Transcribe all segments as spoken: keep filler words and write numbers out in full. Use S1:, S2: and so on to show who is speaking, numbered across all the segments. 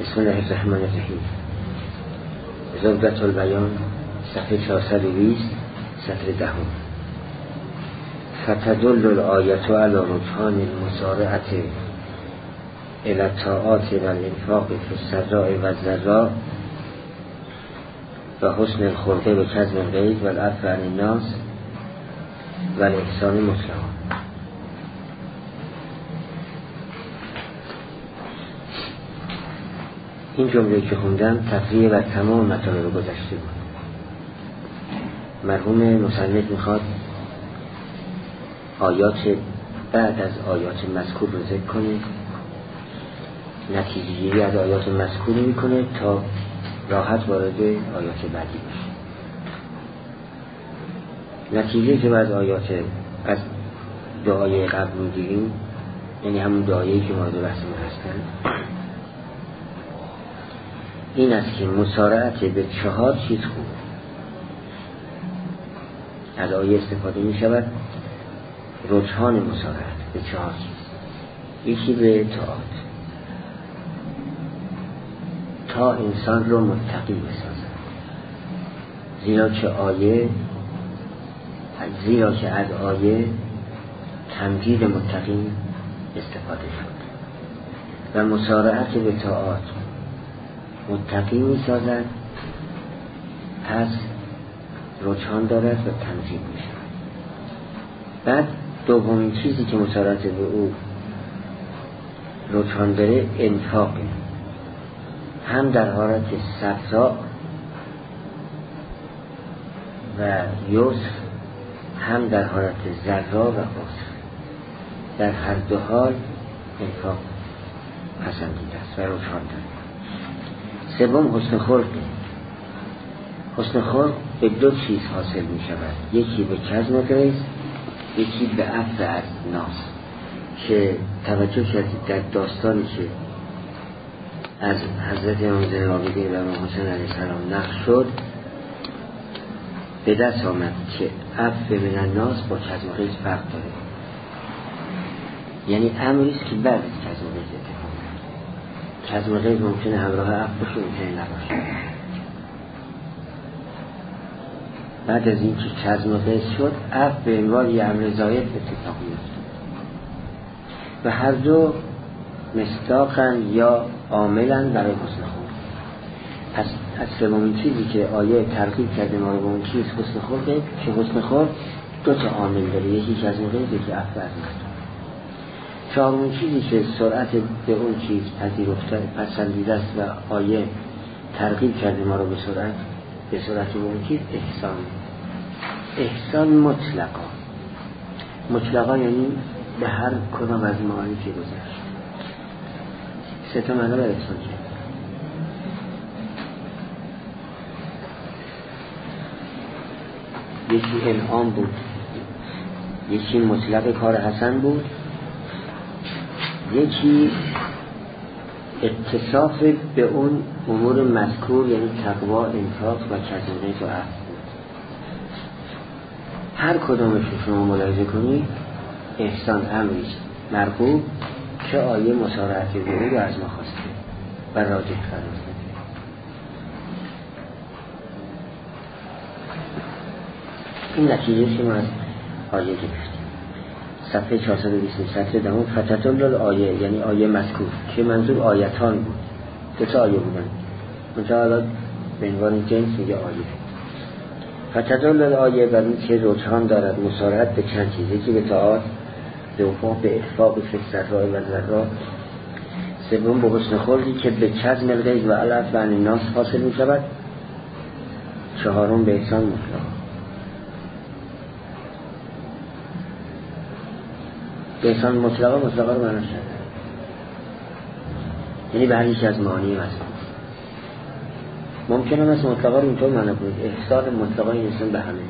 S1: بسم الله الرحمن الرحیم. زبدة البیان صفحه چهارصد و بیست سطر دهم. فتدل الآیت علی رجحان المسارعة الی الطاعات و الانفاق فی السراء و الضراء و حسن الخلق و کظم الغیظ و العفو عن الناس و الاحسان مطلقا. این جمله که خوندم تفریع و تمام مطالب گذشته بود. مرحوم مصنف میخواد آیات بعد از آیات مذکور رو ذکر کنه، نتیجه گیری از آیات مذکور میکنه تا راحت وارد آیات بعدی بشه. نتیجه که بعد آیات از دعای قبل میگیریم، یعنی همون دعایی که مورد بحث ما هستن، این است که مسارعت به چهار چیز خوب از آیه استفاده می شود. رجحان مسارعت به چهار چیز: یکی به طاعات، تا انسان رو متقی بسازد، زیرا که آیه زیرا که از آیه تمجید متقین استفاده شد و مسارعت به طاعات متقی می سازد، پس رجحان دارد و تمجید می شود. بعد دومین چیزی که مسارعت به او رجحان داره انفاقه، هم در حالت سرسا و یسر، هم در حالت ضرا و عسر. در هر دو حال انفاق پسندیده است و رجحان داره. سوم حسن خلق. حسن خلق به دو چیز حاصل می شود: یکی به کظم الغیظ، یکی به عفو عن الناس. که توجه کردید در داستانی که از حضرت امام زین العابدین و امام حسین علیه السلام نقل شد، به دست آمد که عفو من الناس با کظم الغیظ فرق داره. یعنی امریست که بعد از کظم الغیظ اتفاق میفته. کظم الغیظ ممکنه همراه عفو باشه، ممکنه نباشه. بعد از این که کظم الغیظ شد، عفو به عنوان یه امر زاید اتفاق میفته و هر دو مصداقاً یا عاملاً برای حسن خلق. پس از سومین چیزی که آیه ترغیب کرده ما رو به اون چیز حسن خلقه، که حسن خلق دو تا عامل داره: یکی کظم الغیظ، یکی عفو عن الناس. چهارمین چیزی که سرعت به اون چیز پذیرفته پسندیده است و آیه ترغیب کرده ما رو به سرعت به سرعت به اون چیز احسان. احسان مطلقا. مطلقا یعنی به هر کدام از معانی که گذشت. سه تا معنی بر احسان کرد. یکی انعام بود، یکی مطلق کار حسن بود، یکی اتصاف به اون امور مذکور، یعنی تقوا، انفاق و کظم الغیظ و عفو بود. هر کدامش رو شما ملاحظه کنید احسان امریست مرغوب که آیه مسارعت به او رو از ما خواسته و راجح قرار داده. این نتیجه که ما از آیه گرفتیم. صفحه چهارصد و بیست سطر دهم. فتدل الآیه یعنی آیه مذکور، که منظور آیتان بود. دو تا آیه بودن، منتها الان به عنوان جنس میگه آیه. فتدل الآیه بر این که رجحان دارد مسارعت به چند چیز: یکی به طاعات، دوم به انفاق فی السراء و الضراء، سوم به حسن خلقی که به کظم الغیظ و العفو عن الناس حاصل می شود، چهارم به احسان مطلق. به احسان مطلقا مطلقا رو معنی شده، یعنی به هر یک از معانی مذکور. ممکنه مثل مطلقا رو اینطور معنی کنید: احسان مطلقا این احسان به همه،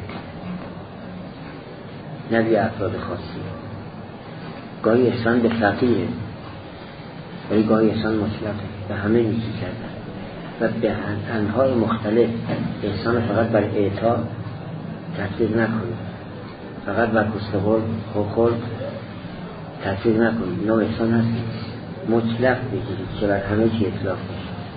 S1: نه به افراد خاصی. گاهی احسان به فقیه، ولی گاهی احسان مطلقه، به همه نیکی کردن و به انواع مختلف. احسان فقط بر اعطا تطبیق نکنید، فقط بر حسن خلق تطبیق نکنید. نوع احسان هست مطلق بگیرید که بر همه چی اطلاق میشه.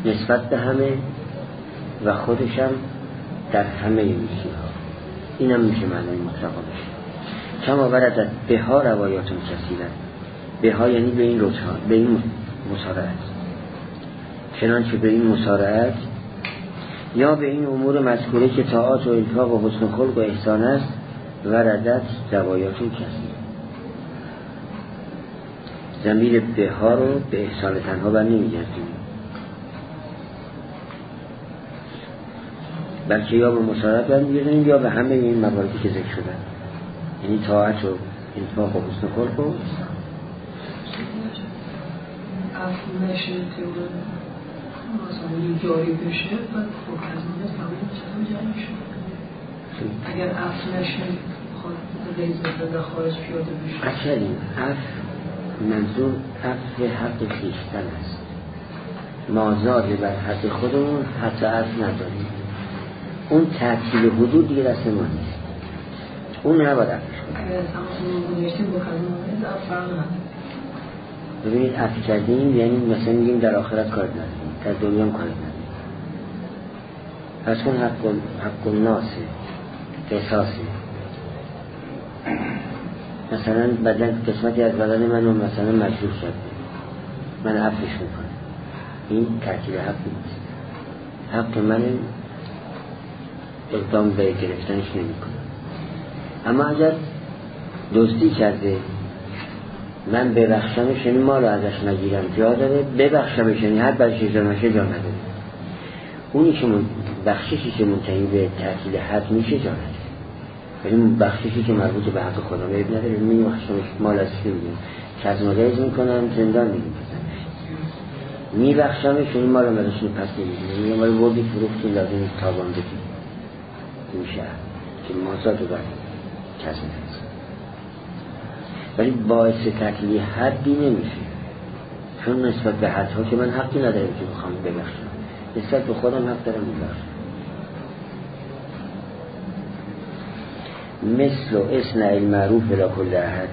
S1: نسبت به همه و خودشم در همه نیکی‌ها. اینم میشه معنای مطلقا بشه. کما ورد به ها روایاتون کثیرا، به ها یعنی به این رجحان، به این مسارعت، چنانچه به این مسارعت یا به این امور مذکوره که طاعات و انفاق و حسن خلق و احسان است وردت روایاتون کثیرا. ضمیر به ها رو به احسان تنها بر نمیگردیم، بلکه یا به مسارعت برمیگردیم یا به همه این مواردی که ذکر شدن، یعنی طاعت و انفاق و حسن خلق و
S2: افنشه تئوری مثلا جاری بشه و خب از اون تمام چطور جاری شد اگر افنشه خود غیر زده خارج پیاده بشه.
S1: اصلا اف منظور اف حق خیشتن است، مازاد بر حق خودمون حتی اف نداریم. اون تعطیل حدود دیگه دست ما نیست، اون نباید افش کنیم.
S2: اگر تمام گذاشتیم با کلمه اف فرق نداره.
S1: ببینید اف کردیم یعنی مثلا میگیم در آخرت کار نداریم، در دنیا هم کار نداریم. پس کن حق حق الناسه قصاصه. مثلا بدن قسمتی از بدن منو مثلا مجروح شده، من عفوش میکنم، این ترکیب حق نیست. حق من اقدام به گرفتنش نمی کنم. اما اگر دزدی کرده من ببخشمش، یعنی مال رو ازش نگیرم، جا داره ببخشمش، یعنی هر برش اجرامشه جا نداره. اونی که من بخششی که منتهی به تعطیل حد میشه جا نداره، ولی بخششی که مربوط به حق خدا به ابن نداره می بخشمش، مال ازش نمیگیرم، کزماگریز میکنم، زندان میگیم می بخشمش، یعنی مال رو ازش پس نمیگیرم، میگم ولی بردی فروختی لازم تابان بدی میشه که مازاد رو باید کزماگریز، ولی باعث تعطیلی حدی نمیشه، چون نسبت به حدها که من حقی ندارم که بخوام ببخشم، نسبت به خودم حق دارم ببخشم. مثل و اصنع المعروف لا کل احد،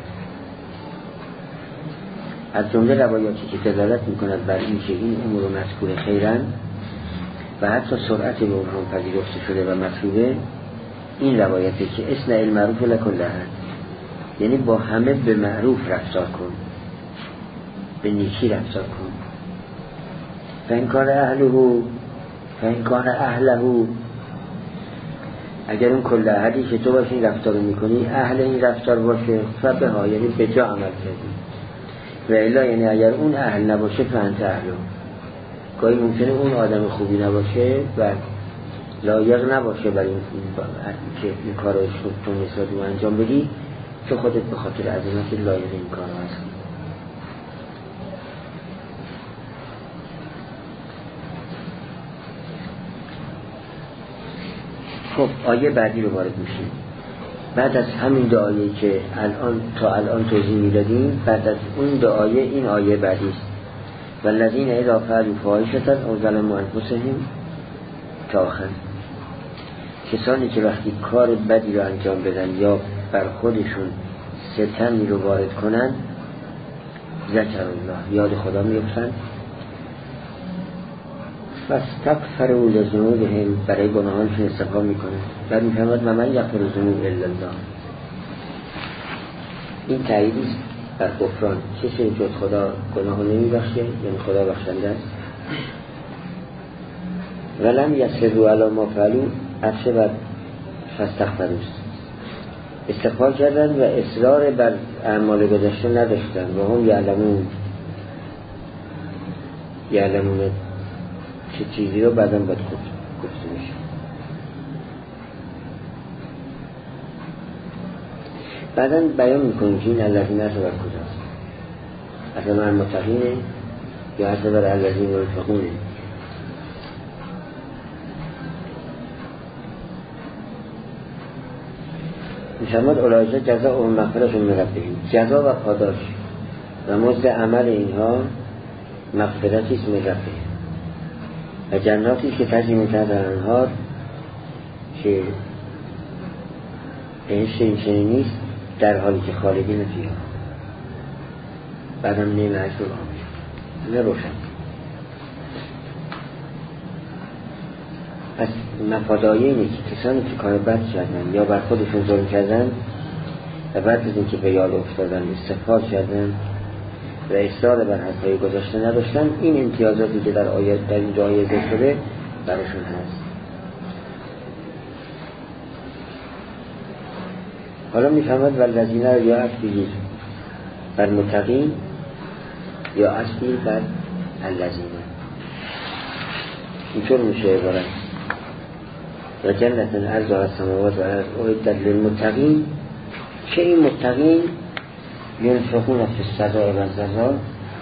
S1: از جمله روایاتی که دلالت میکند بر این که این امور مذکور خیرن و حتی سرعت به اونها پذیرفته شده و مطلوبه، این روایتی که اصنع المعروف لا کل احد، یعنی با همه به معروف رفتار کن، به نیکی رفتار کن. فإن کان اهله فإن کان اهله، اگر اون کل احدی که تو باشه این رفتار رو میکنی اهل این رفتار باشه، فبه ها یعنی به جا عمل کردی، و الا یعنی اگر اون اهل نباشه فانت اهله. گاهی ممکنه اون آدم خوبی نباشه و لایق نباشه برای این که این کار رو تو نسبت رو انجام بدی، که خودت به خاطر عظمت لایق این کار هست. خب آیه بعدی رو وارد میشیم. بعد از همین دعایی که الان تا الان توضیح میدادیم، بعد از اون دعایه این آیه بعدی است. والذین اذا فعلوا فاحشة او ظلموا انفسهم تا آخر. کسانی که وقتی کار بدی رو انجام بدن یا بر خودشون ستمی رو وارد کنن، ذکر الله، یاد خدا میفتن، فاستغفروا لذنوبهم، برای گناهانشون استغفار میکنن. بعد میفرماد و من یغفر الذنوب الا الله. این تایید است بر غفران، کسی جز خدا گناه نمیبخشه، یعنی خدا بخشنده است. ولم یصروا علی ما فعلوا، عطف بر فاستغفروا، استغفار کردن و اصرار بر اعمال گذشته نداشتن. و هم یعلمون یعلمون چه چیزی رو بعدم باید گفته میشه. بعدم بیان میکنیم که این الذین عطف بر کجاست، عطف بر المتقینه یا عطف بر الذین ينفقون. میشمد اولئک جزاء و مغفرة من ربهم، جزا و پاداش و مزد عمل اینها مغفرتی است من ربهم و جناتی که تجری من تحتها الانهار، که بهشت این چنین نیست در حالی که خالدین فیها. بعدم نیم عجب آمد نه روشن. از مفادای اینه که کسانی که کار بد کردن یا بر خودشون ظلم کردن و بعد از اینکه به یاد افتادن استغفار کردن و اصرار بر حرفای گذاشته نداشتن، این امتیازاتی که در آیات در این آیه ذکر شده براشون هست. حالا میفهمد والذین رو یا اصلی بر متقین یا اصلی بر الذین، اینطور میشه عبارت. و جنت الارض و السماوات و الارض اعدت للمتقین، که این متقین ینفقون فی السراء و الضراء،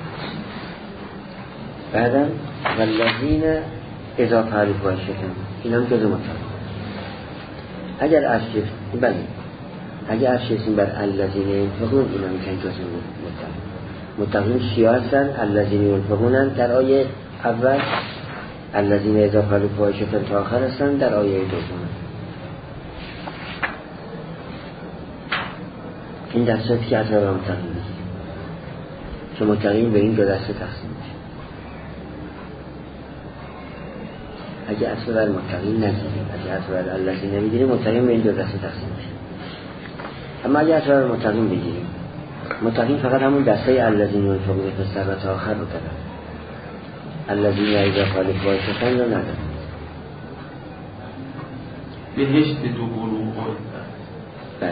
S1: بعدا والذین اذا فعلوا فاحشة، این هم جزء متقین. اگر اشیاء بله اگر اشیاء بر الذین ینفقون، این هم میشن جزء متقین. متقین چیا هستن؟ الذین ینفقون در آیه اول، الذین اذا فعلوا فاحشة تا آخر هستن در آیه دوم. این دسته که اصلا به متقین میشه، که متقین به این دو دسته تقسیم میشه. اگه اصلا بر متقین نگیریم، اگه اصلا بر الذین نمیگیریم، متقین به این دو دسته تقسیم میشه. اما اگه اصلا بر متقین بگیریم، متقین فقط همون دسته الذین ینفقون فی السراء تا آخر رو دارن، الذین اذا فعلوا فاحشة رو ندارن.
S3: بهشت به دو گروه
S1: بله،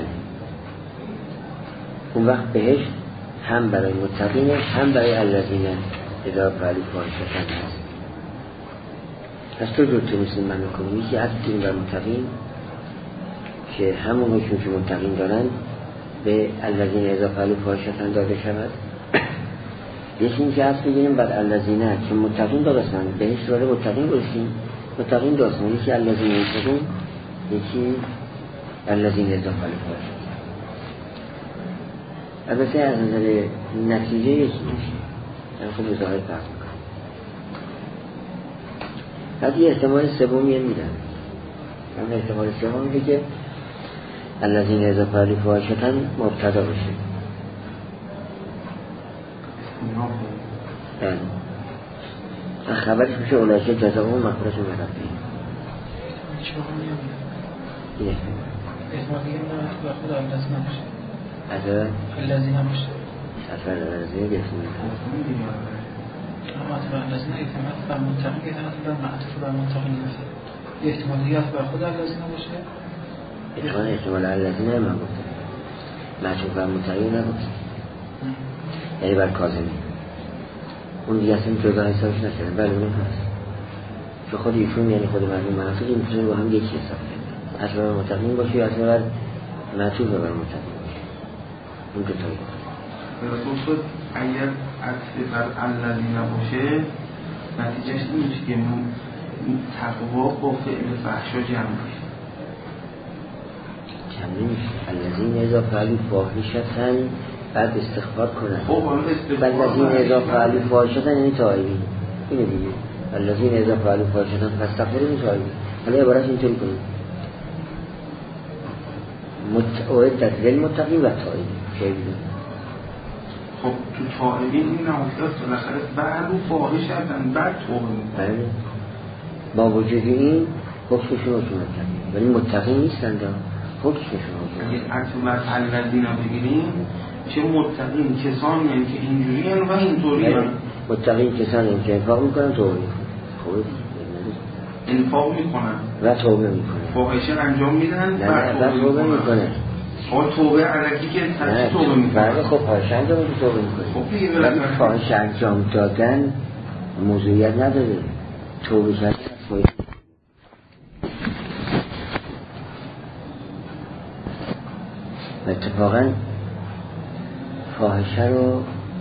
S1: اون وقت بهشت هم برای متقین هم برای الذین اذا فعلوا فاحشة هست. از تو جور تونستیم من کنیم، یکی از تیم بر متقین که همون حکم که متقین دارن به الذین اذا فعلوا فاحشة داده شود. یکی این که از بگیریم بر الذین که متقین دارستن، بهشت برای متقین گذاشتیم، متقین دارستن، یکی الذین ینفقون، یکی الذین اذا فعلوا فاحشة. البته از نظر نتیجه یکی میشه، یعنی خب مظاهر فرق میکنه. بعد یه احتمال سومی میدن، من احتمال سوم میگه که الذین اذا فعلوا فاحشة مبتدا بشه. بله، خبرش میشه اولئک جزاؤهم مغفرة من ربهم. این احتمال
S2: احتمالی نه خود الذین نمیشه،
S1: از
S2: الذین نمیشه،
S1: اصلا الذین گفتیم
S2: اما اصلا الذین احتمال بر متقین که احتمال بر معطوف بر متقین نمیشه، احتمالیات بر خود الذین نمیشه،
S1: احتمال احتمال الذین هم گفتم معطوف بر متقین نگفتم، یعنی بر کاظمی اون دیگه اصلا جدا حسابش نشده. بله اون هست که خود ایشون یعنی خود مرحوم محفوظ این میتونه با هم یکی حساب کنه، اصلا بر متقین باشه یا اصلا بر معطوف بر متقین باشه، اون دو تایی باشه.
S3: رسول شد اگر عطف بر الذین باشه نتیجهش این میشه که تقوا با فعل فحشا جمع میشه،
S1: جمع نمیشه. الذین اذا فعلوا فاحشة بعد استغفار کنن.
S3: خب
S1: الذین اذا فعلوا فاحشة یعنی تائبین، اینه دیگه. الذین اذا فعلوا فاحشة فاستغفروا تائبین. حالا عبارت اینطوری کنیم اعدت للمتقین و تائبین.
S3: خب تو تائبین این نمازدست بالاخره بعد و فاحش هستن بعد توبه میکنن،
S1: با وجود این حکمشون رو متقین ولی متقین نیستن، حکمشون رو
S3: اگه اطمت الذین بگیریم چه متقین کسانی هم که اینجوری هم و اینطوری هم.
S1: متقین کسانی هم که انفاق میکنن توبه میکنن، خوبه
S3: انفاق میکنن
S1: و توبه میکنن،
S3: فاحشه انجام میدن
S1: و توبه میکنن.
S3: آه توبه علکی که ترسی توبه میکنن.
S1: خب فاحشه انجام میدن توبه میکنن، ولی فاحشه انجام دادن موضوعیت نداره، توبه کردن و اتفاقا فاحشه رو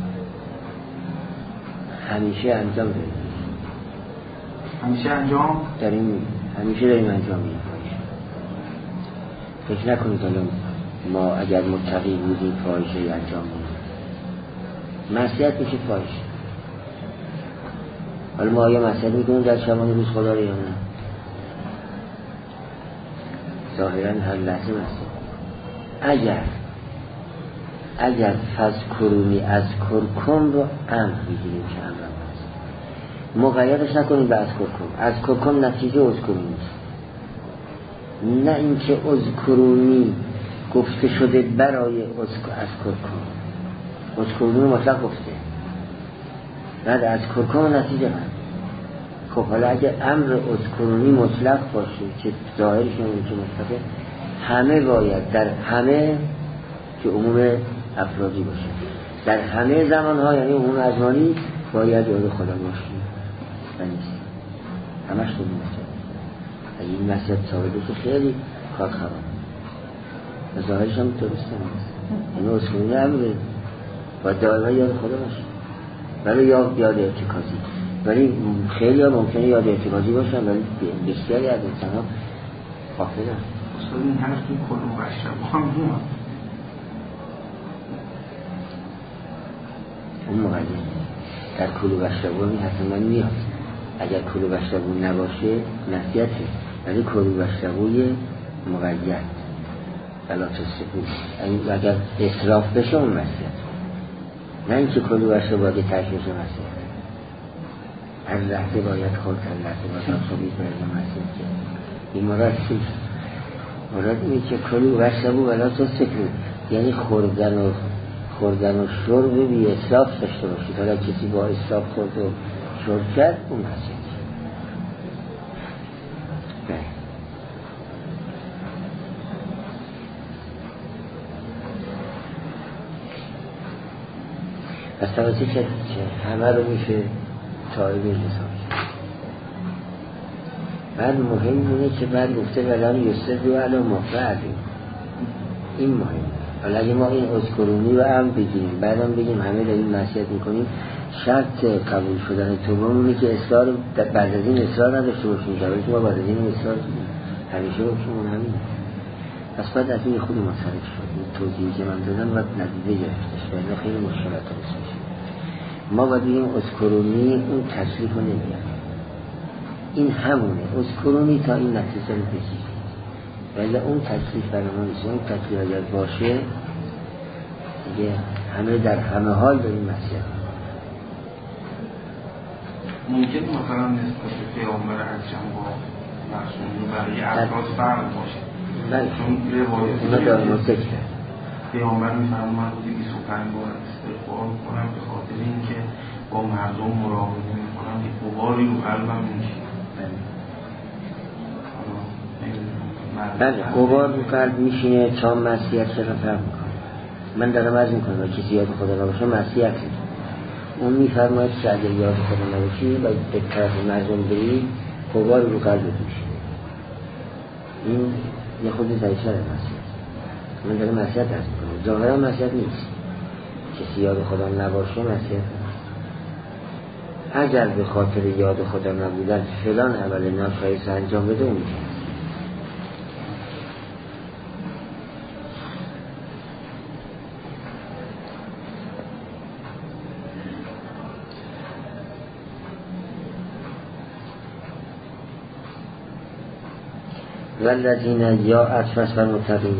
S1: همیشه انجام داریم،
S3: همیشه انجام
S1: داریم، همیشه داریم انجام میدیم فاحشه. فکر نکنید الان ما اگر متقی بودیم فاحشه انجام میدیم، معصیت میشه فاحشه. حالا ما آیا معصیت میکنیم در شبانه روز خدا رو یا نه؟ ظاهرا هر لحظه معصیت. اگر اگر فذکرونی اذکرکم رو امر بگیریم که امر هست، مقیدش نکنید به اذکرکم. اذکرکم نتیجه اذکرونی است، نه اینکه اذکرونی گفته شده برای اذکرکم. اذکرونی مطلق گفته، بعد اذکرکم نتیجه من. خب حالا اگه امر اذکرونی مطلق باشه که ظاهرش نمونه که مطلقه، همه باید در همه که عموم افرادی باشه، در همه زمانها یعنی عموم ازمانی باید یاد خدا باشیم و نیست همش تو مسجد. اگه این مسجد ثابته که خیلی کار خراب و ظاهرش هم درسته نیست. این اذکرونی امره باید دائما یاد خدا باشیم، ولی یاد یاد ارتکازی. ولی خیلی ها ممکنه یاد ارتکازی باشن ولی بسیاری از انسان ها غافل هست.
S3: اصلا این هنوز توی کلو بشتبو هم میاد
S1: اون مقید در کلو بشتبو هم حتما میاد. اگر کلو بشتبو نباشه نصیحته، ولی کلو بشتبوی مقید بلا تصفیه اگر اصراف بشه اون نصیحت، نه اینکه کلو بشتبو باید ترک بشه نصیحت. هر لحظه باید خود هر لحظه باید صبیت باید نصیحت کرد. این مراد چیست؟ مراد اینه که کلو بشتبو بلا تصفیه، یعنی خوردن و خوردن و شرب بی اصراف داشته باشید. حالا کسی با اصراف خورد و شرب کرد اون نصیحت. پس توجه که همه رو میشه تایید حساب کرد. بعد مهم اینه که بعد گفته ولن یوسف و علی مفعلی، این مهم. حالا اگه ما این اذکرونی رو هم بگیم بعدم بگیم همه داریم نصیحت میکنیم، شرط قبول شدن توبه اینه که اصرار بعد از این اصرار نداشته باشیم، در حالی که ما بعد از این اصرار همیشه باشیم همین. پس بعد از این خود مصرف شد. این توضیحی که من دادم و نتیجه گرفتش و خیلی مشکلات درست میشه. ما باید بگیم اذکرونی اون تصریف رو نمیاد، این همونه اذکرونی تا این نتیجه رو بگیرید، ولی اون تصریف برای ما نیست. اون تصریف اگر باشه دیگه همه در همه حال داریم مسیحت.
S3: ممکن مثلا نسبت به پیامبر اکرم با مخصوصی برای افراد فرق باشه.
S1: بله
S3: چون روایت
S1: ما داریم ذکر کرد
S3: پیامبر میفرماید من روزی بیست و پنج بار استغفار میکنم به خاطر اینکه با مردم مراقبه میکنم که غباری رو قلبم میشه.
S1: بله غبار رو قلب میشینه تا معصیت چرا فرق میکنه. من دارم عرض میکنم و کسی یاد خدا نباشه معصیته. اون میفرماید که اگر یاد خدا نباشی و به طرف مردم بری غبار رو قلب میشینه. این یه خود ضعیف‌تر از معصیت. من دارم معصیت عرض میکنم، ظاهرا معصیت نیست. کسی یاد خدا نباشه معصیت نیست. اگر به خاطر یاد خدا نبودن فلان عمل ناخالص انجام بده اون میشه. والذین یا اطفس بر متقین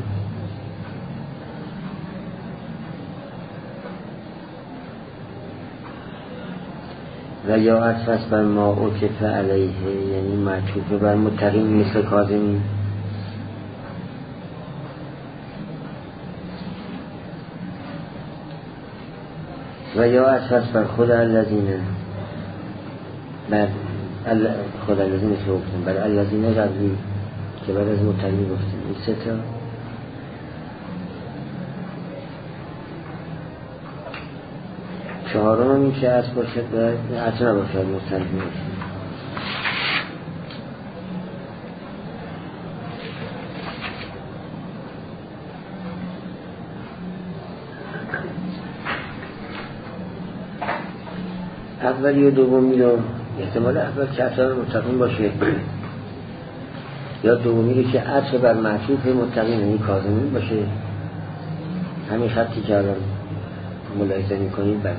S1: و یا اطفس بر ما اوکف علیه، یعنی معطوف بر متقین مثل کاظمین. و یا اطفس بر خود الذین بر خود الذین که گفتیم بر الذین قبلی که بعد از متقین گفتیم این سه تا. چهارم هم این که از باشد و اصلا باشد متقین باشد. اولی و دومی رو احتمال اول که اصلا متقین باشه یا دومی رو که عطف بر معطوف متقین یعنی کاظمین باشه. همین خطی که الان ملاحظه می‌کنید برام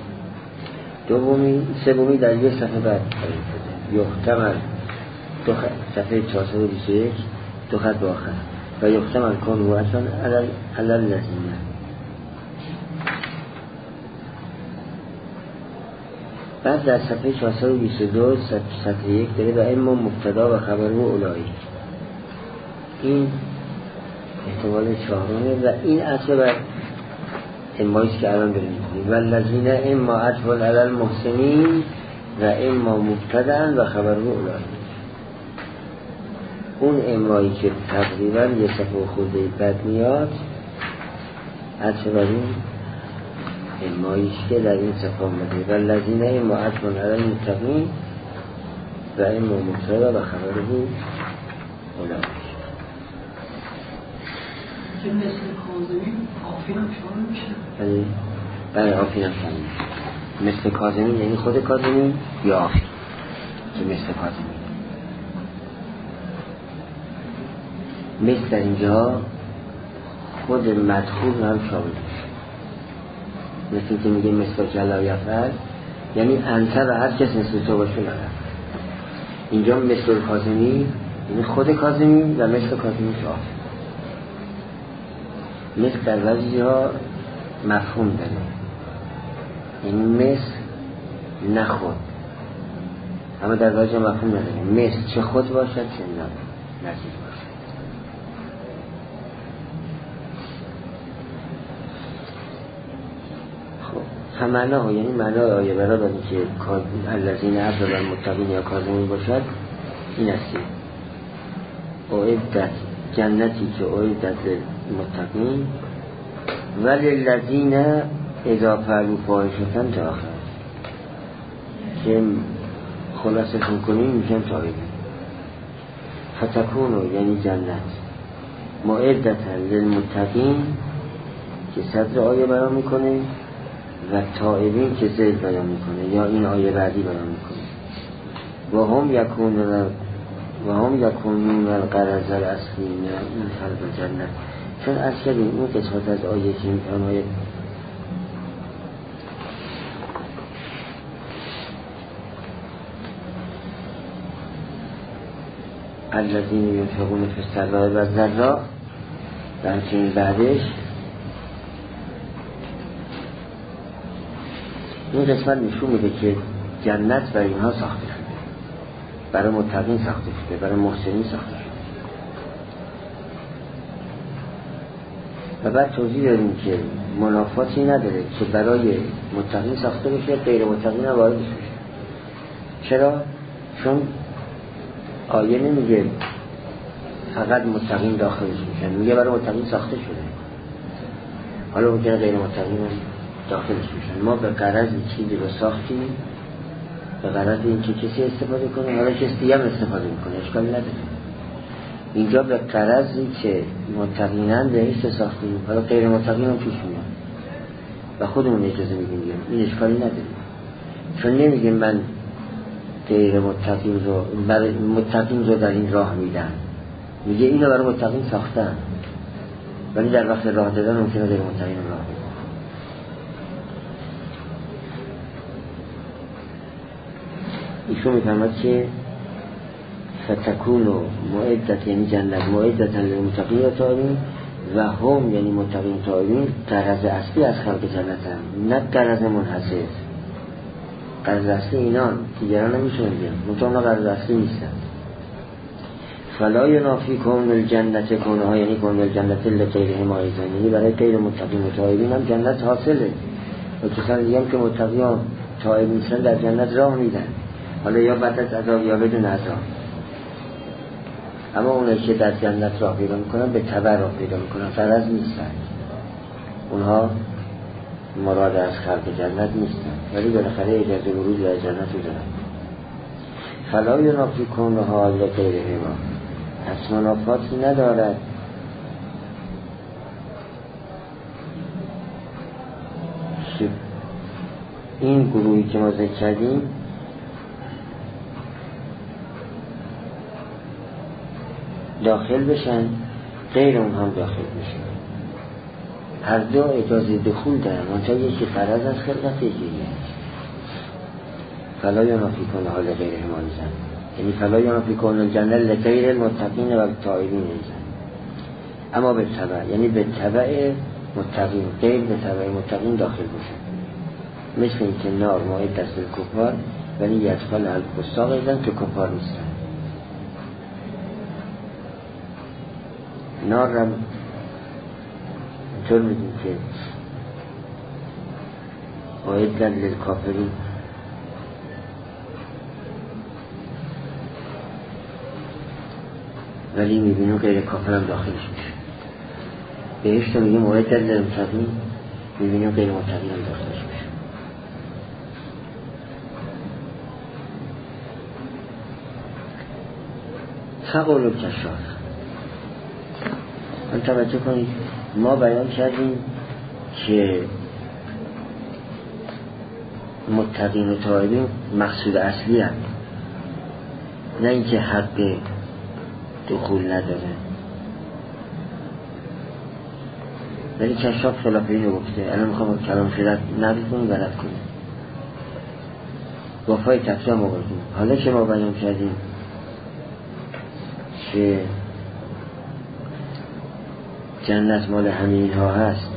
S1: دومی سومی در یک صفحه بعد یختمل دو خط صفحه چهارصد و بیست و یک دو خط به آخر و یختمل کن و اصلا علل لذینه بعد در صفحه چهارصد و بیست و دو سطح یک داره و اما مبتدا و خبر و اولایی. این احتمال چهارمه و این اصل بر اماییست که الان داریم میکنیم. و الذین اما اطفال علی المحسنین و اما مبتدأ و خبر و اولایی. اون امایی که تقریبا یه صفحه خورده بد میاد اصل بر این اماییست که در این صفحه آمده. و الذین اما اطفال علی المتقین و اما مبتدأ و خبر و اولایی.
S2: که مثل کاظمی آفین هم شما میشه؟
S1: بله آفین هم شما مثل کاظمی یعنی خود کاظمی یا آفین که مثل کاظمی. مثل در اینجا خود مدخول هم شامل میشه. مثل که میگه مثل جلا یفعل یعنی انت و هر کس مثل تو باشه ندارد. اینجا مثل کاظمی یعنی خود کاظمی و مثل کاظمی که آفین. مثل در بعضی ها مفهوم داره یعنی مثل نه خود، اما در بعضی ها مفهوم نداره. مثل چه خود باشد چه نه نزدیک باشد. خب همانا ها یعنی معنای آیه برای بانی که الذین اطفال المتقین یا کاظمین باشد این هستی اعدت جنتی که اعدت متقین ولی الذین اذا فعلوا فاحشة تا آخر که خلاصشون کنیم میشن تایبین. فتکونو یعنی جنت معدتا للمتقین که صدر آیه بیان میکنه و تایبین که زید بیان میکنه یا این آیه بعدی بیان میکنه. و هم یکونون و هم یکونون القرض الاصلی من این خلق جنت. چون از کردیم اون قسمت از آیه که این آیه الذین ينفقون فی السراء و الضراء و همچنین بعدش این قسمت نشون میده که جنت برای اینها ساخته شده، برای متقین ساخته شده، برای محسنین ساخته شده. و بعد توضیح داریم که منافاتی نداره که برای متقین ساخته بشه غیر متقین هم واردش بشه. چرا؟ چون آیه نمیگه فقط متقین داخلش میشن، میگه برای متقین ساخته شده. حالا ممکنه غیر متقین هم داخلش میشن. ما به غرض چیزی رو ساختیم به غرض این که کسی استفاده کنه، حالا کسی دیگه هم استفاده میکنه، اشکالی نداره. اینجا به غرضی که متقینن بهش ساختیم، حالا غیر متقین هم پیش میاد و خودمون اجازه میدیم این اشکالی نداره. چون نمیگیم من غیر متقین رو برای متقین رو در این راه میدن، میگه اینو برای متقین ساختن ولی در وقت راه دادن ممکنه غیر متقین راه بدن. ایشون میفهمد که فتکون و معدت یعنی جنت معدتا للمتقین و تائبین و هم یعنی متقین تائبین غرض اصلی از خلق جنت هم، نه غرض منحصر. غرض اصلی اینان دیگران نمیشون بگیم مطمئن غرض اصلی نیستن. فلا ینافی کون الجنت کونه ها یعنی کون الجنت لغیر حمایزن یعنی برای غیر متقین و تائبین هم جنت حاصله و کسان دیگه هم که متقیان تائب نیستن در جنت راه میدن، حالا یا بعد از عذاب یا بدون عذاب. اما اونایی که در جنت راه پیدا میکنن به تبع راه پیدا میکنن، فرض نیستن، اونها مراد از خلق جنت نیستن ولی بالاخره اجازه ورود به جنت رو دارن. فلا ینافی کونه ها لغیر حما پس منافاتی ندارد این گروهی که ما ذکر کردیم داخل بشن غیر اون هم داخل بشن، هر دو اجازه دخول دارن منطقه یکی فرض از خلقت یکی فلا ینافی کونه ها لغیر حما زن یعنی فلا ینافی کونه الجنه لغیر المتقین و التائبین زن اما به تبع یعنی به تبع متقین غیر به تبع متقین داخل بشن. مثل این که نار ماهی دست کفار ولی یدخل الفساق ایدن که کفار نیستن. نار را اینطور میدیم که اعدت للکافرین، ولی میبینیم غیر کافر هم داخلش میشه. بهشت رو میگیم اعدت للمتقین، میبینیم غیر متقین هم داخلش میشه. فقول الکشاف. من توجه کنید، ما بیان کردیم که متقین و تائبین مقصود اصلی هم، نه اینکه حق دخول نداره. ولی کشاف خلاف اینو گفته. الان میخوام کلام شدت نقل کنیم و رد کنیم، وفای تفسیر ما بردیم. حالا که ما بیان کردیم که جنت مال همین اینها هست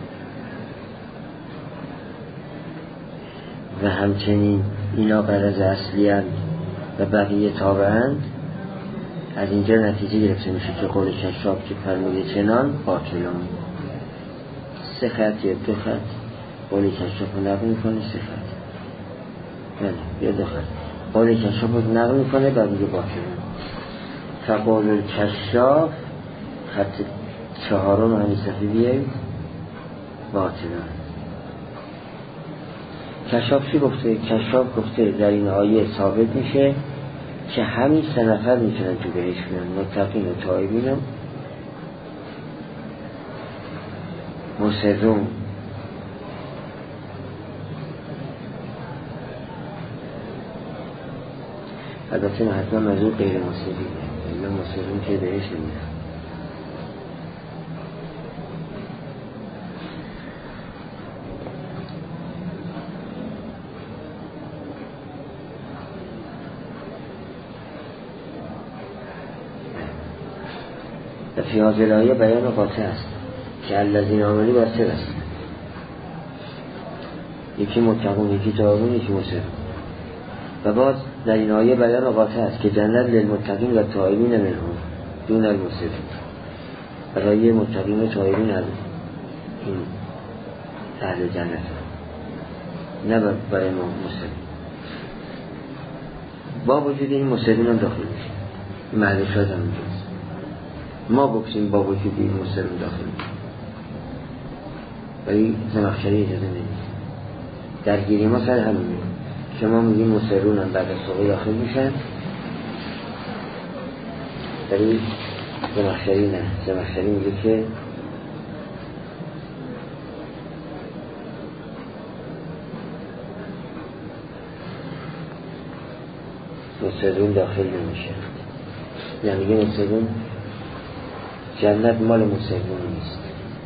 S1: و همچنین اینا غرض اصلی هست و بقیه تابعند، از اینجا نتیجه گرفته میشه که قول کشاف که فرموده چنان باطلان. سه خط یا دو خط قول کشاف رو نقل میکنه، سه خط بله یا دو خط قول کشاف رو نقل میکنه و میگه باطلان. فقول کشاف خط چهارم همین صفحه بیایید باطلان. کشاف چی گفته؟ کشاف گفته در این آیه ثابت میشه که همین سه نفر میتونن تو بهشت بیان، متقین و تائبین و مصرون. البته نه حتما منظور غیر مصرین، اینا مصرون که بهشت نمیرن. فی هذه الآیه بیان قاطع است که الذین آمنوا باطل است. یکی متقون، یکی تائبون، یکی مصرون. و باز در این آیه بیان قاطع است که جنت للمتقین و تائبین منهم دون المصرین. برای متقین و تائبین از این اهل جنت، نه برای ما مصرین. با وجود این مصرین هم داخل میشه، محل شاید هم میشه. ما گفتیم با وجود این مصرین داخل میشه، ولی زمخشری اجازه نمیده. درگیری ما سر همین میگه. شما میگیم مصرون هم بعد از صحبه داخل میشن، ولی زمخشری نه. زمخشری میگه که مصرون داخل نمیشه. یعنی میگه مصرون جنت مال مصرون نیست.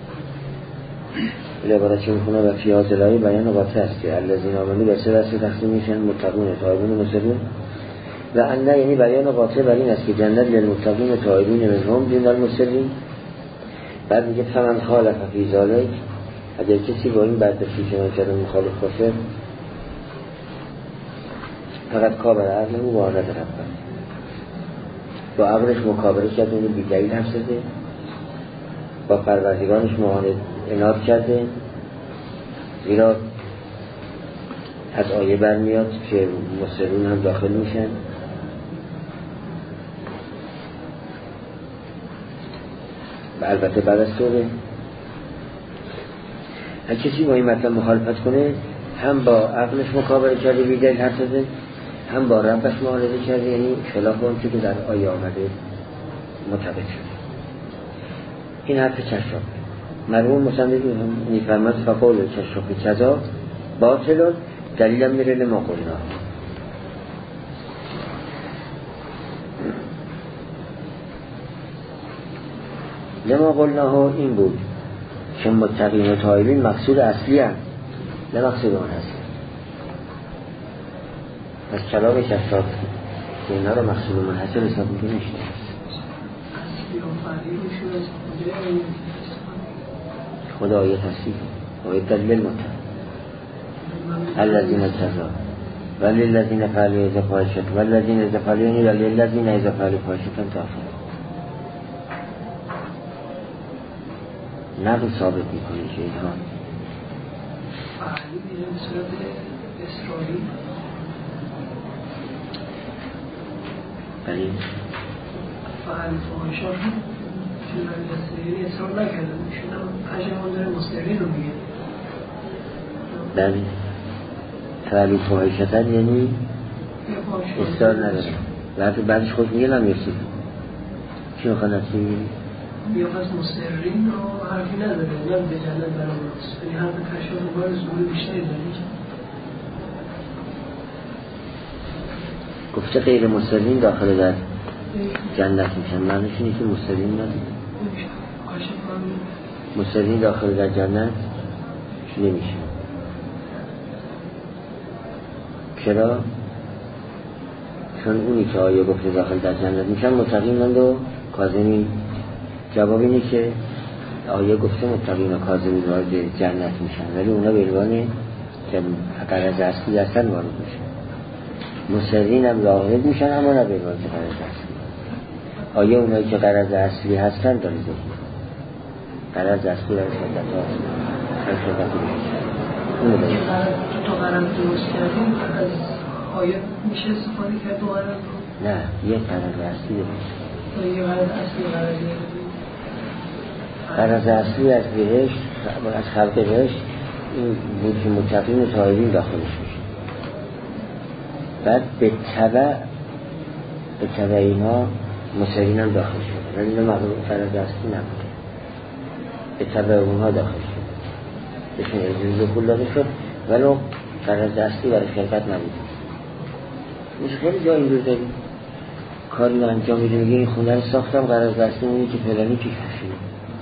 S1: ولی برای چه میخونه و فی هذه الآیه بیان قاطع است که الذین آمنوا به سه دسته تقسیم میشن، متقون، تائبون و مصرون. و ان یعنی بیان قاطع بر این است که جنت للمتقین و تائبین منهم دون المصرین. بعد میگه فمن خالف فی ذلک، اگر کسی با این برداشتی که من کردم مخالف باشه فقط کابر عقل او با آنت ربن، با عقلش مکابره کرده، اینو بی دلیل هم زده، با پروردگارش معاند اناد کرده. زیرا از آیه برمیاد که مصرون هم داخل میشن. و البته بعد از توبه هر کسی با این مطلب مخالفت کنه، هم با عقلش مکابره کرده، بی دلیل حرف زده، هم با ربش معاهده کرده، یعنی خلاف اون چیزی که در آیه آمده مطابق شده. این حرف کشاف. مرحوم مصنف میفرماد فقول کشاف کذا باطل، دلیلم میره لما قلنا. لما قلنا این بود که متقین و تائبین مقصود اصلی هم، نه مقصود آن هست. از کلام کشاف که اینا رو مقصود منحصر حساب میکنه نشته. خدا آیه تصدیق آیه دلیل مطلب الذین ارتضوا ولی الذین فعلوا اذا فاحشة والذین اذا فعلوا یعنی ولی الذین اذا فعلوا فاحشة داخل نقل ثابت میکنه که اینها
S2: فعلی میره به صورت اصراری
S1: بلی
S2: فعل فاحشه چون من دستگیری اصرار نکردم میشونم اجرمان داره مستقی رو میگه
S1: بلی فعلی فاحشة یعنی اصرار نداره وقتی بعدش خود میگه نمیرسید چی میخواد نفسی میگه؟
S2: بیا پس مستقرین رو حرفی نداره اونم به جنت برام راست یعنی حرف کشف مبار زور بیشتری داره
S1: گفته غیر مستقرین داخل در جنت میشن معنیش اینه که مستقرین نداره مستقرین داخل در جنت نمیشه چرا؟ چون اونی که آیه گفته داخل در جنت میشن متقیمند و کاظمین جواب اینه که آیه گفته متقین و کاظمین وارد جنت میشن ولی اونا به عنوان که غرض اصلی هستن وارد میشن مصرین هم وارد میشن اما نه به عنوان که غرض اصلی آیه اونایی که غرض اصلی هستن داره ذکر غرض اصلی برای شدت ها شدت اونو داره
S2: تو غرض درست کردیم از آیه میشه استفاده کرد دو غرض رو؟
S1: نه یک غرض اصلی داره
S2: یه غرض اصلی غرضی
S1: غرض اصلی از بهشت از خلق بهشت این بود که متقین و طاهرین داخلش میشه بعد به تبع به تبع اینا مصرین هم داخل شد ولی اینا مقرون غرض اصلی نبود به تبع اونها داخل شد بهشون اجازه پول داده شد ولی غرض اصلی برای شرکت نبود میشه خیلی جا اینجور داریم کاری رو انجام میده میگه این خونه رو ساختم غرض اصلی اونی که فلانی پیش کشید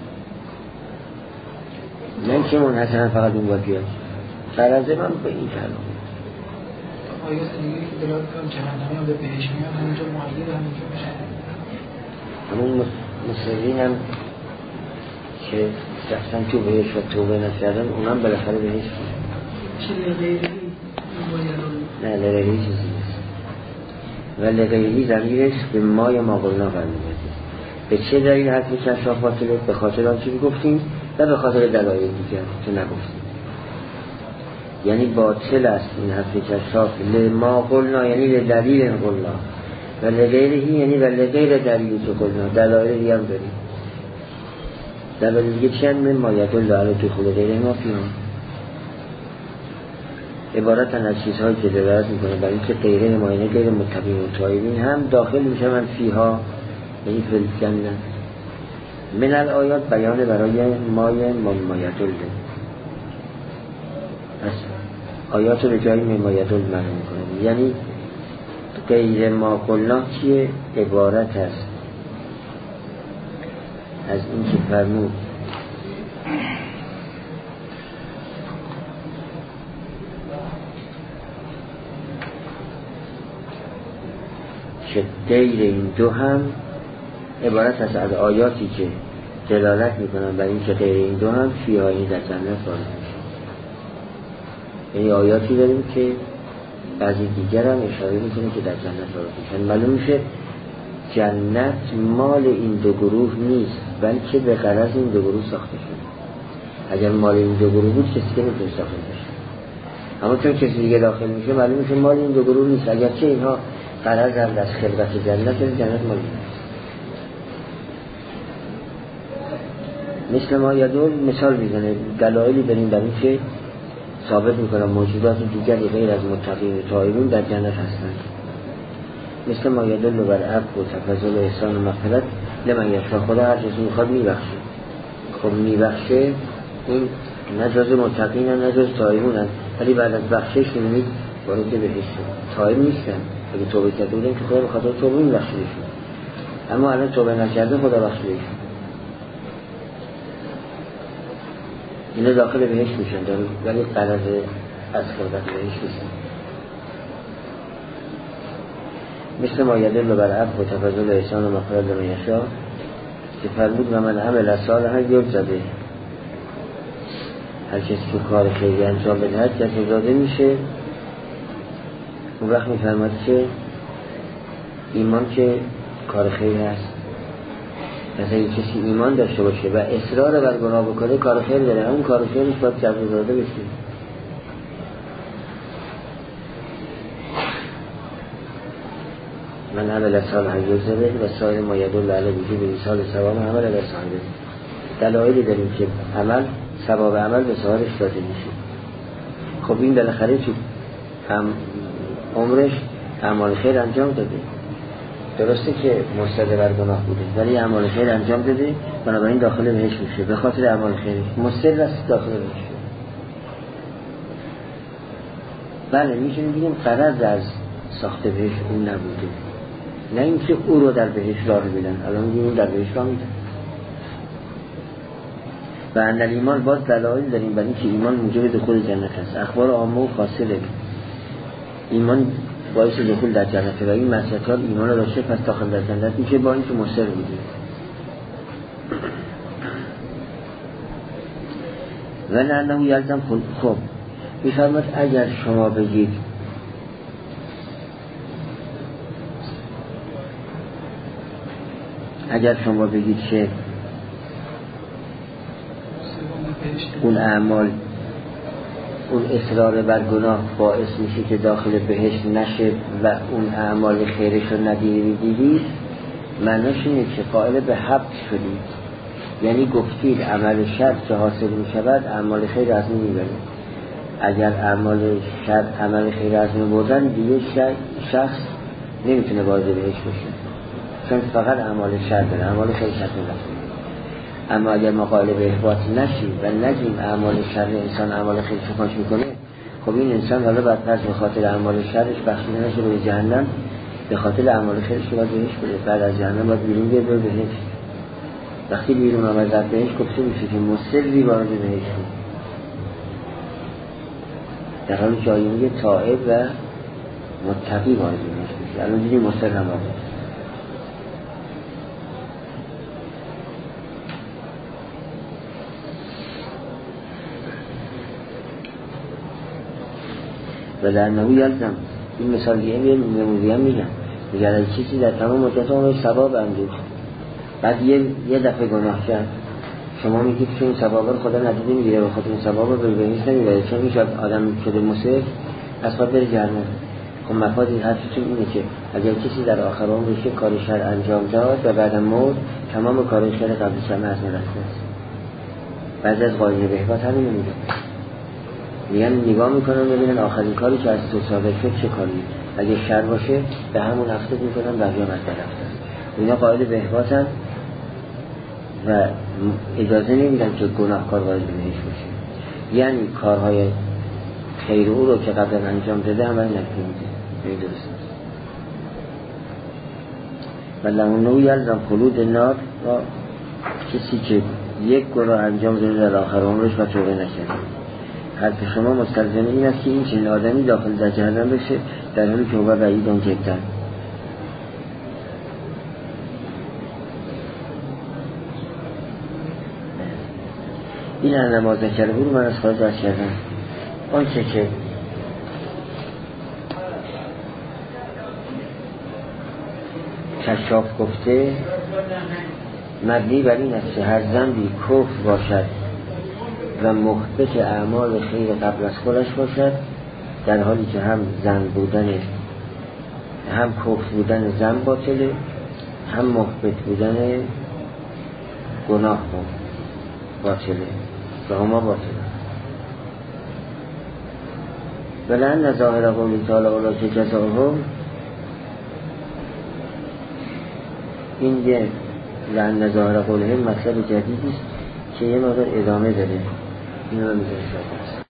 S1: من که منحصرا فقط اون باید بیاد غرض من به این کلام
S4: آیه دیگه که دلالت کنم جهنمی هم به بهش میاد همینجا معید همینجا میشه
S1: همون مصرین هم که رفتن تو بهش و توبه نکردن اونم بالاخره بهش میاد
S2: چه لغیری
S1: نه لغیری چیزی نیست و لغیری ضمیرش به مای ما قلنا برمیگرده به چه دلیل حرف کشاف باطله؟ به خاطر آنچه گفتیم و به خاطر دلایل دیگر که نگفتیم یعنی باطل است این حرف کشاف لما قلنا یعنی لدلیل قلنا و لغیرهی یعنی و لغیر دلیل تو قلنا دلایل دیگه هم داریم دلایل دیگه چی هم من مایت الله تو خود غیر ما فیهم عبارتن از چیزهایی که دلالت میکنه برای اینکه غیر نماینه غیر متقین و طایبین هم داخل میشه من فیها یعنی فی الجنه من الآیات بیان برای مای ممایت الله پس آیات رو به جای ممایت الله معنی میکنه یعنی غیر ما قلنا چیه عبارت است از این که فرمود که غیر این دو هم عبارت است از آیاتی که دلالت میکنن بر این که غیر این دو هم فیهایی در جنت وارد میشه یعنی آیاتی داریم که بعضی دیگر هم اشاره میکنه که در جنت وارد میشن معلوم میشه جنت مال این دو گروه نیست بلکه به غرض این دو گروه ساخته شده اگر مال این دو گروه بود کسی که میتونه ساخته بشه اما چون کسی دیگه داخل میشه معلوم میشه مال این دو گروه نیست اگرچه اینها غرض هم از خلقت جنت جنت مال نیست مثل ما یدول مثال میزنه دلایلی بریم برای که ثابت میکنم موجودات دیگری غیر از متقین و طایبین در جنت هستند مثل ما یدول بر عفو و تفضل و احسان و مغفرت لمن یشاء خدا هر چیزی میخواد میبخشه خب میبخشه این نه جز متقین نه جز طایبون هست ولی بعد از بخشش میبینید وارد بهشت طایب نیستن اگه توبه کرده بودن که خدا بخاطر توبه میبخشیدشون اما الان توبه نکرده خدا بخشیدشون اینا داخل بهشت میشن داره ولی قرض از خلقت بهشت نیستن مثل ما یدل بر عفو و تفضل و احسان و مغفرت لمن یشاء که فرمود و من عمل صالحا یرزده هر کسی که کار خیری انجام بدهد جزا داده میشه. اون وقت میفرماد که ایمان که کار خیر هست. مثلا این کسی ایمان داشته باشه و اصرار بر گناه بکنه کار خیر داره، اون کار خیرش باید جزا داده بشه. من عمل صالحا یجزی به و سایر ما یدل علی وجوب ایصال ثواب عمل به صاحبه. دلایلی داریم که عمل ثواب عمل به صاحبش داده میشه. خب این بالاخره تو عمرش اعمال خیر انجام داده، درسته که مصر بر گناه بوده ولی اعمال خیر انجام داده، بنابراین داخل بهش میشه به خاطر اعمال خیرش مصر است داخل بهش. بله میتونیم بگیم غرض از ساخت بهش اون نبوده، نه اینکه او رو در بهش راه میدن. الان میگیم در بهش راه میدن. و ان ایمان باز دلایل داریم برای اینکه ایمان موجب دخول جنت است. اخبار عامه و خاصه ایمان باعث دخول در جنت و این معصیت‌ها ایمان رو داشته پس داخل در جنت میشه با اینکه مصر بوده. و لعنه یلزم خب میفرماد اگر شما بگید اگر شما بگید که اون اعمال اون اصرار بر گناه باعث میشه که داخل بهشت نشه و اون اعمال خیرش رو ندیدید، معناش اینه که قائل به حبس شدید، یعنی گفتید عمل شر که حاصل میشود اعمال خیر از می میبرید. اگر اعمال شر عمل خیر از می بردن دیگه شخص نمیتونه وارد بهشت بشه، چون فقط اعمال شر داره، اعمال خیر شر نمیشه. اما اگر ما قائل به احباط نشیم و نگیم اعمال شر انسان اعمال خیرش رو کاش میکنه، خب این انسان حالا بعد پس به خاطر اعمال شرش بخشیده نشه به جهنم، به خاطر اعمال خیرش رو باید بهش بده، بعد از جهنم باید بیرون بیاد بره بهش. وقتی بیرون آمد در بهش گفته میشه که مصری وارد بهش شد، در حالی که آیه میگه تائب و متقی وارد بهش میشه. الان دیدیم مصر هم وارد. و در نهو یلزم این مثال دیگه نموزی هم میگن میگن از چیزی در تمام مدت عمرش ثواب اندوخت، بعد یه, یه دفعه گناه کرد، شما میگید که این ثواب رو خدا ندیده میگیره و خود این ثواب رو به بهشت نمیبره، چون این شاید آدم شده مصر از خود بره جهنم. خب مفاد این حرفتون اینه که اگر کسی در آخر عمرش کار شر انجام داد و بعدم مرد تمام کار شر قبلش هم از نرفته است. بعضی از قائلین به احباط همین رو میگن، میگن نگاه میکنن ببینن آخرین کاری که از تو صادر شد چه کاری، اگه شر باشه به همون هفته میکنن بقیه مد رفتن. اینا قائل به احباطن و اجازه نمیدن که گناهکار وارد بهش بشه، یعنی کارهای خیر او رو که قبلا انجام داده عمل نکنیده. این درست و لعنه یلزم خلود نار و کسی که یک گناه انجام داده در آخر عمرش و توبه نکرده. حرف شما مستلزم این است که این چنین آدمی داخل در جهنم بشه در حالی که توبه بعیدن جدا. این نماز نکرده بود من از خواهد درست کردم. آنچه که کشاف گفته مبنی بر این است که هر ذنبی کفر باشد و محبط اعمال خیر قبل از خودش باشد، در حالی که هم ذنب بودن هم کفر بودن ذنب باطله، هم محبط بودن گناه باطله و هما باطله. ولن ظاهر قولی تعالی اولا که جزاهم، این یه لن ظاهر قوله مطلب جدیدی است که یه مقدار ادامه داره. این رو میذاره شاید